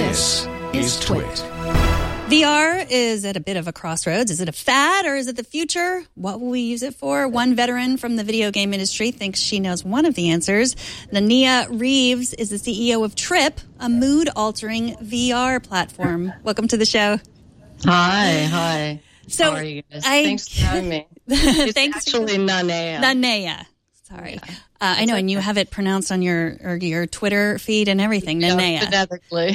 This is Twit. VR is at a bit of a crossroads. Is it a fad or is it the future? What will we use it for? One veteran from the video game industry thinks she knows one of the answers. Nania Reeves is the CEO of Trip, a mood-altering VR platform. Welcome to the show. Hi. So how are you guys? Thanks for having me. It's actually Nania. Nania. Sorry. Yeah. I know, and you have it pronounced on your Twitter feed and everything, Nania. Phonetically.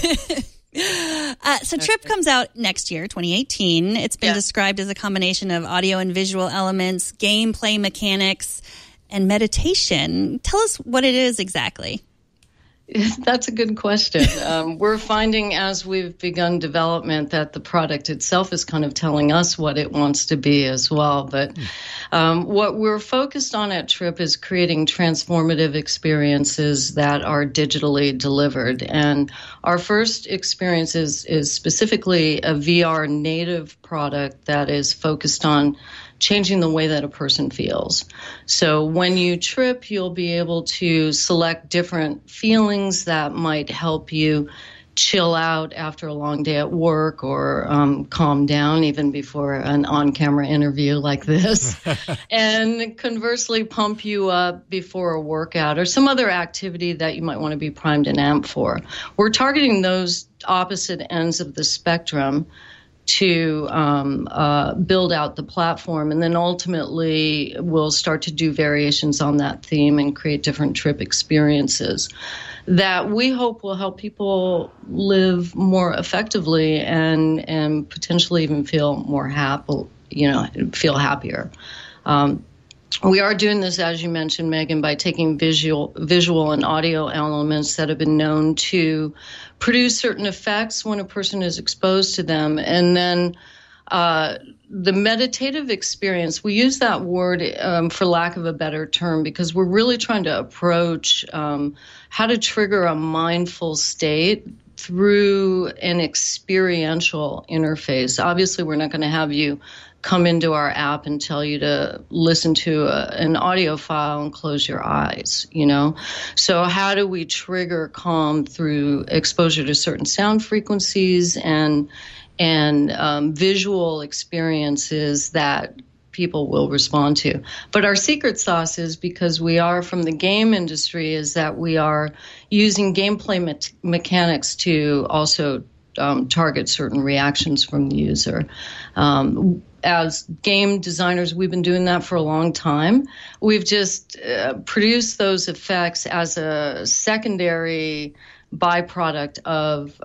So Trip comes out next year, 2018. It's been described as a combination of audio and visual elements, gameplay mechanics, and meditation. Tell us what it is exactly. That's a good question. We're finding as we've begun development that the product itself is kind of telling us what it wants to be as well. But what we're focused on at Trip is creating transformative experiences that are digitally delivered. And our first experience is specifically a VR native product that is focused on changing the way that a person feels. So when you trip, you'll be able to select different feelings that might help you chill out after a long day at work or calm down even before an on-camera interview like this. And conversely, pump you up before a workout or some other activity that you might want to be primed and amped for. We're targeting those opposite ends of the spectrum to build out the platform, and then ultimately we'll start to do variations on that theme and create different trip experiences that we hope will help people live more effectively and potentially even feel more happy, feel happier. We are doing this, as you mentioned, Megan, by taking visual and audio elements that have been known to produce certain effects when a person is exposed to them. And then the meditative experience, we use that word for lack of a better term because we're really trying to approach how to trigger a mindful state through an experiential interface. Obviously, we're not going to have you come into our app and tell you to listen to an audio file and close your eyes, So how do we trigger calm through exposure to certain sound frequencies and visual experiences that people will respond to? But our secret sauce is, because we are from the game industry, is that we are using gameplay mechanics to also target certain reactions from the user. As game designers, we've been doing that for a long time. We've just produced those effects as a secondary byproduct of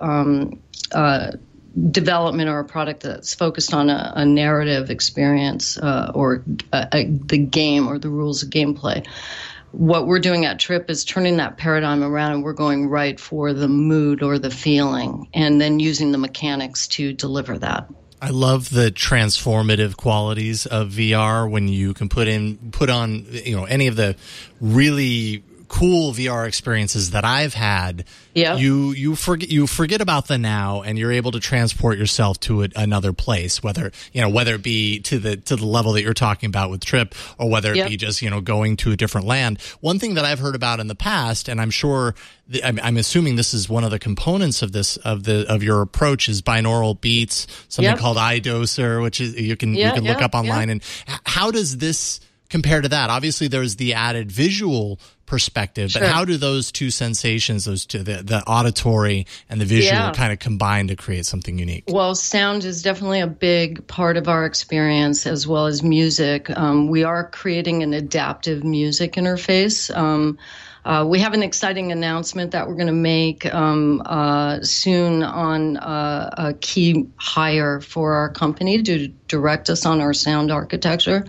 development or a product that's focused on a narrative experience or the game or the rules of gameplay. What we're doing at Trip is turning that paradigm around, and we're going right for the mood or the feeling and then using the mechanics to deliver that. I love the transformative qualities of VR when you can put on, any of the really cool VR experiences that I've had. Yeah. You forget about the now, and you're able to transport yourself to another place, whether it be to the level that you're talking about with Trip, or whether it be just, going to a different land. One thing that I've heard about in the past, and I'm sure I'm assuming this is one of the components of of your approach, is binaural beats, something called iDoser, which is you can look up online. And how does this compare to that? Obviously, there's the added visual perspective, but how do those two sensations, those two, the auditory and the visual, kind of combine to create something unique? Well, sound is definitely a big part of our experience, as well as music. We are creating an adaptive music interface. We have an exciting announcement that we're going to make soon on a key hire for our company to direct us on our sound architecture.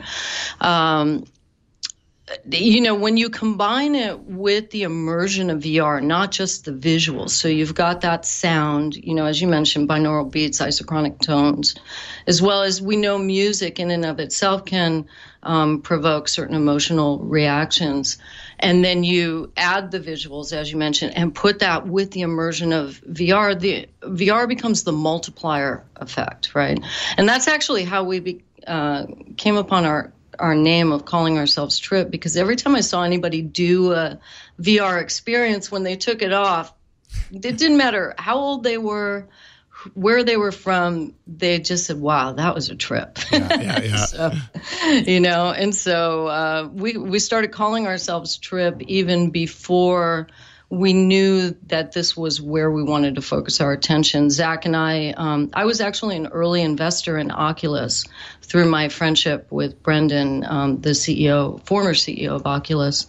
When you combine it with the immersion of VR, not just the visuals, so you've got that sound, as you mentioned, binaural beats, isochronic tones, as well as we know music in and of itself can provoke certain emotional reactions. And then you add the visuals, as you mentioned, and put that with the immersion of VR. The VR becomes the multiplier effect, right? And that's actually how we came upon our name of calling ourselves Trip, because every time I saw anybody do a VR experience, when they took it off, it didn't matter how old they were, where they were from, they just said, wow, that was a trip. Yeah. So, and so we started calling ourselves Trip even before we knew that this was where we wanted to focus our attention. Zach and I was actually an early investor in Oculus through my friendship with Brendan, the former CEO of Oculus.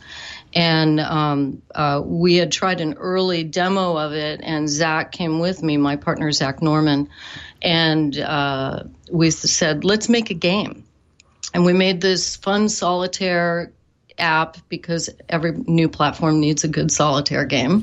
And we had tried an early demo of it, and Zach came with me, my partner, Zach Norman, and we said, let's make a game. And we made this fun solitaire app because every new platform needs a good solitaire game,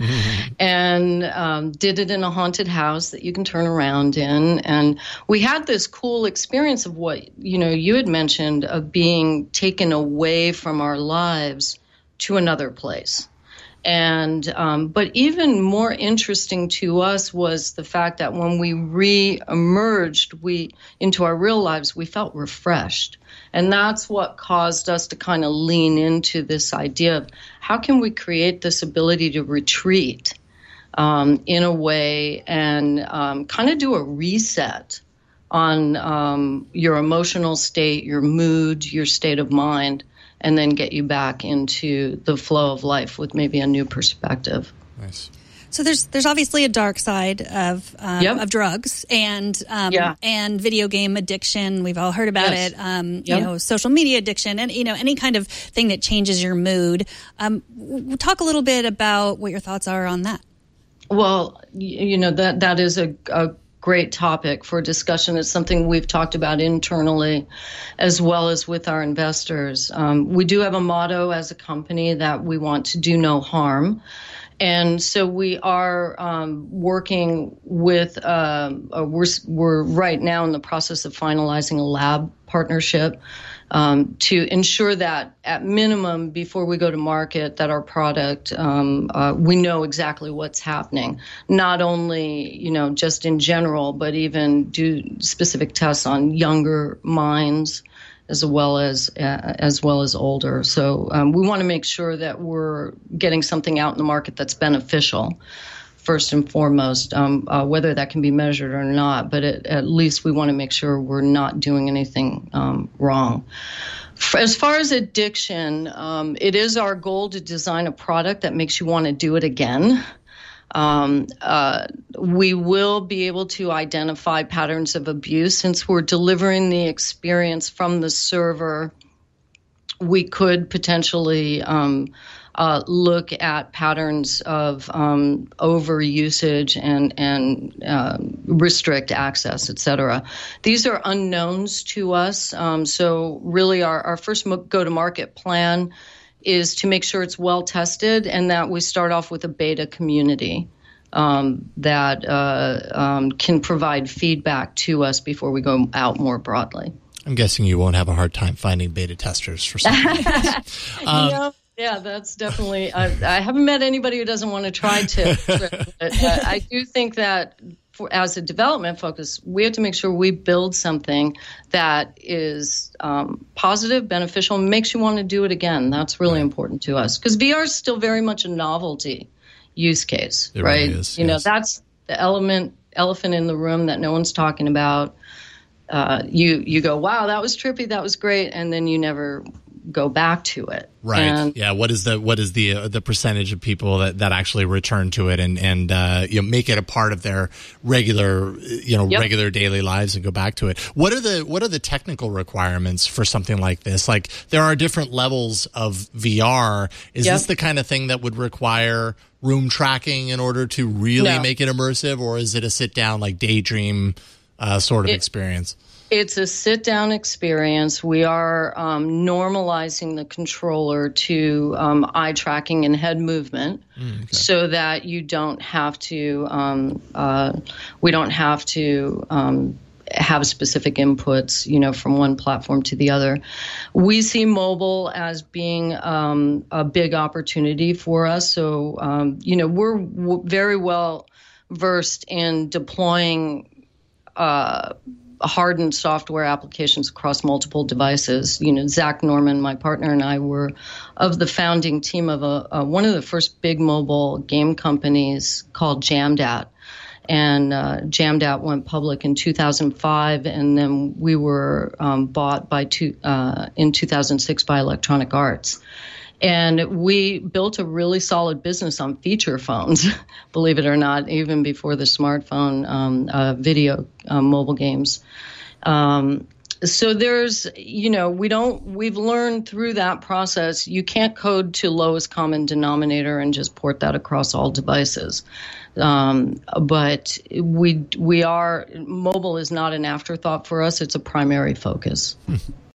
and did it in a haunted house that you can turn around in. And we had this cool experience of what, you had mentioned, of being taken away from our lives to another place. And but even more interesting to us was the fact that when we re-emerged into our real lives, we felt refreshed. And that's what caused us to kind of lean into this idea of how can we create this ability to retreat in a way and kind of do a reset on your emotional state, your mood, your state of mind, and then get you back into the flow of life with maybe a new perspective. Nice. So there's obviously a dark side of drugs and video game addiction. We've all heard about it. Social media addiction, and any kind of thing that changes your mood. Talk a little bit about what your thoughts are on that. Well, that is a great topic for discussion. It's something we've talked about internally as well as with our investors. We do have a motto as a company that we want to do no harm. And so we are working with, we're right now in the process of finalizing a lab partnership to ensure that at minimum, before we go to market, that our product, we know exactly what's happening. Not only, just in general, but even do specific tests on younger minds as well as older. So we want to make sure that we're getting something out in the market that's beneficial, first and foremost, whether that can be measured or not. But at least we want to make sure we're not doing anything wrong. As far as addiction, it is our goal to design a product that makes you want to do it again. We will be able to identify patterns of abuse. Since we're delivering the experience from the server, we could potentially look at patterns of overusage and restrict access, et cetera. These are unknowns to us. So really our first go-to-market plan is to make sure it's well tested and that we start off with a beta community that can provide feedback to us before we go out more broadly. I'm guessing you won't have a hard time finding beta testers for something like this. Yeah, that's definitely. I haven't met anybody who doesn't want to try to. I do think that as a development focus, we have to make sure we build something that is positive, beneficial, makes you want to do it again. That's really important to us because VR is still very much a novelty use case, it right? Really is, yes. That's the elephant in the room that no one's talking about. You go, wow, that was trippy, that was great, and then you never go back to it. Right. And, what is the percentage of people that actually return to it and make it a part of their regular regular daily lives and go back to it? What are the technical requirements for something like this? Like there are different levels of VR. Is this the kind of thing that would require room tracking in order to really make it immersive, or is it a sit down like daydream sort of experience? It's a sit-down experience. We are normalizing the controller to eye tracking and head movement, so that you don't have to. We don't have to have specific inputs, from one platform to the other. We see mobile as being a big opportunity for us. So, we're very well versed in deploying hardened software applications across multiple devices. Zach Norman, my partner, and I were of the founding team of one of the first big mobile game companies called Jamdat. And Jamdat went public in 2005, and then we were bought in 2006 by Electronic Arts. And we built a really solid business on feature phones, believe it or not, even before the smartphone video mobile games. So there's, we've learned through that process, you can't code to lowest common denominator and just port that across all devices. But mobile is not an afterthought for us. It's a primary focus.